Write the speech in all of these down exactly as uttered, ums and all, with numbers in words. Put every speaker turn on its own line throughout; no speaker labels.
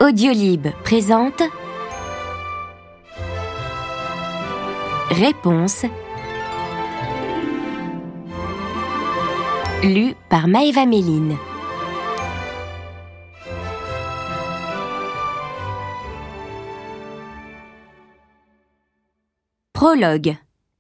Audiolib présente Réponse, lu par Maëva Méline. Prologue.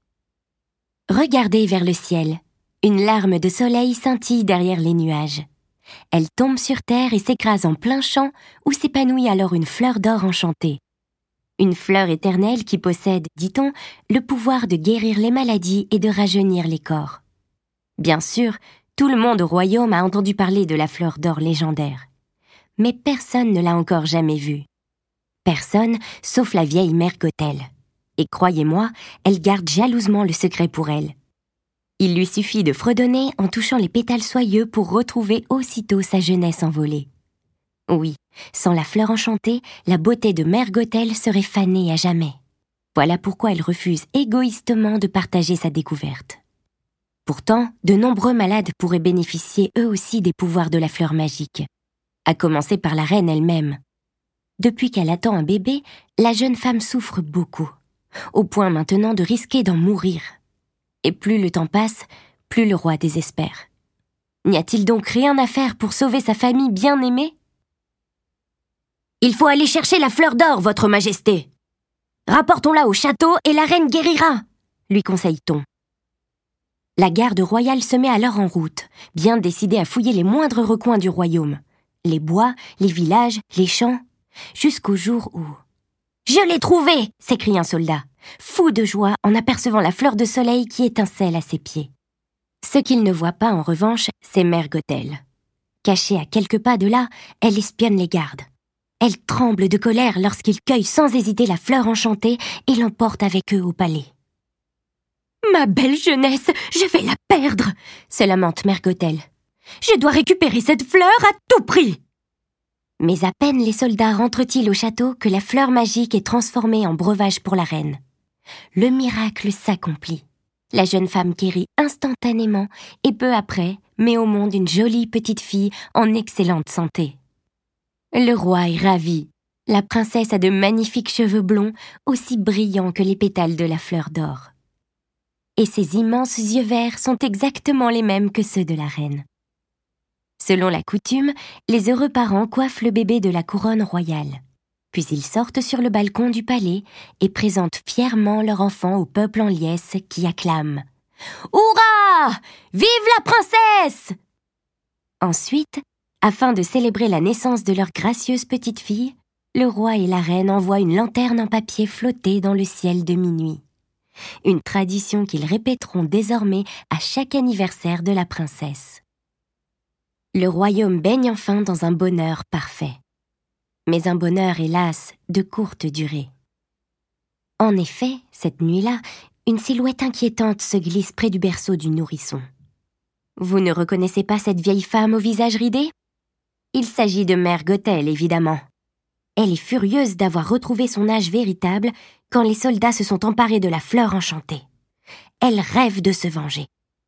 Regardez vers le ciel. Une larme de soleil scintille derrière les nuages. Elle tombe sur terre et s'écrase en plein champ où s'épanouit alors une fleur d'or enchantée. Une fleur éternelle qui possède, dit-on, le pouvoir de guérir les maladies et de rajeunir les corps. Bien sûr, tout le monde au royaume a entendu parler de la fleur d'or légendaire. Mais personne ne l'a encore jamais vue. Personne, sauf la vieille mère Gothel. Et croyez-moi, elle garde jalousement le secret pour elle. Il lui suffit de fredonner en touchant les pétales soyeux pour retrouver aussitôt sa jeunesse envolée. Oui, sans la fleur enchantée, la beauté de mère Gothel serait fanée à jamais. Voilà pourquoi elle refuse égoïstement de partager sa découverte. Pourtant, de nombreux malades pourraient bénéficier eux aussi des pouvoirs de la fleur magique, à commencer par la reine elle-même. Depuis qu'elle attend un bébé, la jeune femme souffre beaucoup, au point maintenant de risquer d'en mourir. Et plus le temps passe, plus le roi désespère. N'y a-t-il donc rien à faire pour sauver sa famille bien-aimée ? « Il faut aller chercher la fleur d'or, votre majesté. Rapportons-la au château et la reine guérira, lui conseille-t-on. La garde royale se met alors en route, bien décidée à fouiller les moindres recoins du royaume, les bois, les villages, les champs, jusqu'au jour où... « Je l'ai trouvée !» s'écrie un soldat, fou de joie en apercevant la fleur de soleil qui étincelle à ses pieds. Ce qu'il ne voit pas, en revanche, c'est mère Gothel. Cachée à quelques pas de là, elle espionne les gardes. Elle tremble de colère lorsqu'ils cueillent sans hésiter la fleur enchantée et l'emportent avec eux au palais. « Ma belle jeunesse, je vais la perdre !» se lamente mère Gothel. « Je dois récupérer cette fleur à tout prix !» Mais à peine les soldats rentrent-ils au château que la fleur magique est transformée en breuvage pour la reine. Le miracle s'accomplit. La jeune femme guérit instantanément et peu après met au monde une jolie petite fille en excellente santé. Le roi est ravi. La princesse a de magnifiques cheveux blonds, aussi brillants que les pétales de la fleur d'or. Et ses immenses yeux verts sont exactement les mêmes que ceux de la reine. Selon la coutume, les heureux parents coiffent le bébé de la couronne royale. Puis ils sortent sur le balcon du palais et présentent fièrement leur enfant au peuple en liesse qui acclame « Hourra ! Vive la princesse !» Ensuite, afin de célébrer la naissance de leur gracieuse petite fille, le roi et la reine envoient une lanterne en papier flotter dans le ciel de minuit. Une tradition qu'ils répéteront désormais à chaque anniversaire de la princesse. Le royaume baigne enfin dans un bonheur parfait. Mais un bonheur, hélas, de courte durée. En effet, cette nuit-là, une silhouette inquiétante se glisse près du berceau du nourrisson. Vous ne reconnaissez pas cette vieille femme au visage ridé ? Il s'agit de mère Gothel, évidemment. Elle est furieuse d'avoir retrouvé son âge véritable quand les soldats se sont emparés de la fleur enchantée. Elle rêve de se venger.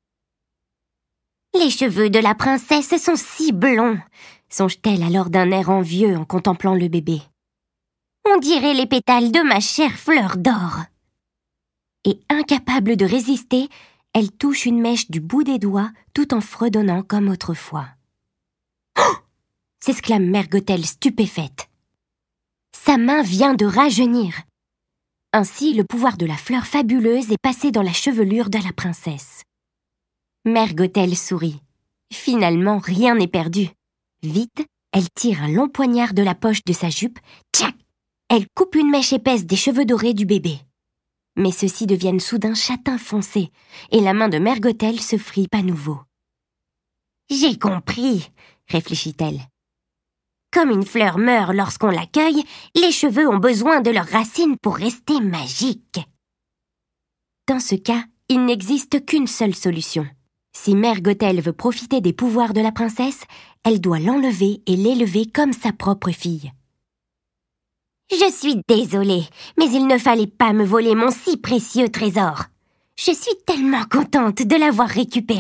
« Les cheveux de la princesse sont si blonds !» songe-t-elle alors d'un air envieux en contemplant le bébé. « On dirait les pétales de ma chère fleur d'or !» Et incapable de résister, elle touche une mèche du bout des doigts tout en fredonnant comme autrefois. « Oh !» s'exclame mère Gothel stupéfaite. Sa main vient de rajeunir. Ainsi, le pouvoir de la fleur fabuleuse est passé dans la chevelure de la princesse. Mère Gothel sourit. Finalement, rien n'est perdu. Vite, elle tire un long poignard de la poche de sa jupe. Tchac ! Elle coupe une mèche épaisse des cheveux dorés du bébé. Mais ceux-ci deviennent soudain châtain foncé, et la main de mère Gothel se fripe à nouveau. « J'ai compris, » réfléchit-elle. « Comme une fleur meurt lorsqu'on l'accueille, les cheveux ont besoin de leurs racines pour rester magiques. » Dans ce cas, il n'existe qu'une seule solution. Si mère Gothel veut profiter des pouvoirs de la princesse, elle doit l'enlever et l'élever comme sa propre fille. « Je suis désolée, mais il ne fallait pas me voler mon si précieux trésor. Je suis tellement contente de l'avoir récupéré. »